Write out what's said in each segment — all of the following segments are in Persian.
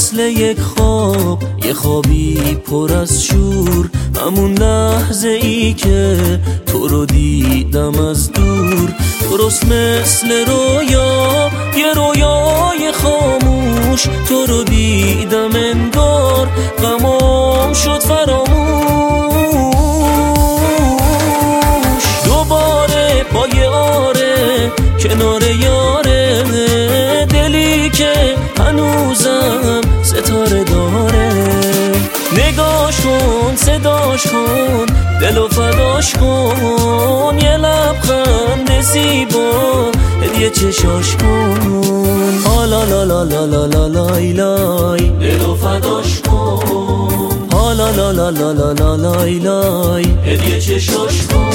مثل یک خواب، یه خوابی پر از شور، همون لحظه ای که تو رو دیدم از دور. درست مثل رویا، یه رویای خاموش، تو رو دیدم انگار غمام شد فراموش. دوباره با یه آره کنار یاره، دلی که هنوزم ستاره داره. نگاش کن، صداش کن، دلو فداش کن، یه لبخند زیبا هدیه چشاش کن. حالا لا لا لا لا لا لای لای، دلو فداش کن. حالا لا لا لا لا لا لای لای، هدیه چشاش کن.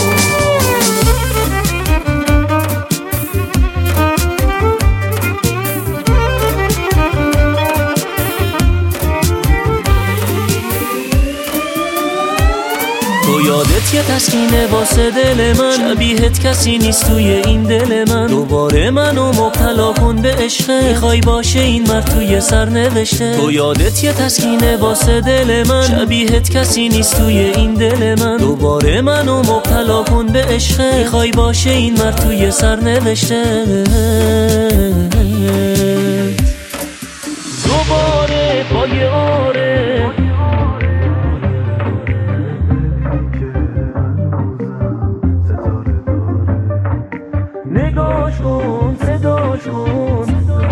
تو یادت یه تسکینه واسه دل من، شبیهت کسی نیست توی این دل من. دوباره منو مبتلا کن به عشق، میخوای باشه این مرد توی سر نوشته. تو یادت یه تسکینه واسه دل من، شبیهت کسی نیست توی این دل من. دوباره منو مبتلا کن به عشق، میخوای باشه این مرد توی سر نوشته. دوباره با یه آره نگاش کن، صداش کن،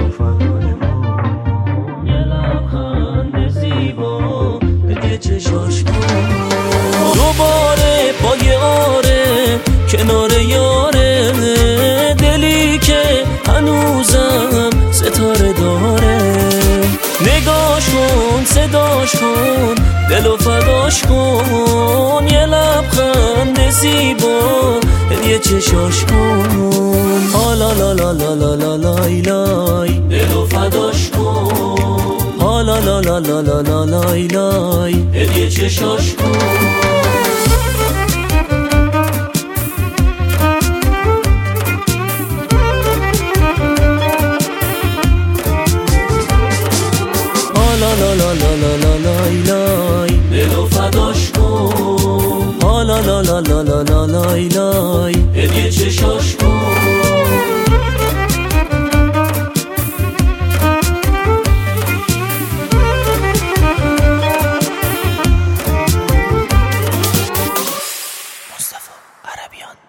یه لبخند زیبا هدیه چشاش کن. دوباره با یه آره کنار یاره، دلی که هنوزم ستاره داره. نگاش کن، صداش کن، دلو فداش کن، یه لبخند زیبا هدیه چشاش کن. حالا لا لا لا لا لا لای لای، دلو فداش کن. حالا لا لا لا لا لا لای لای، هدیه چشاش کن. لا لا لا لا لا لا لای لای، دلو فداش کن. حالا لا لا لا لا لا لای لای، هدیه چشاش کن. مصطفی عربیان.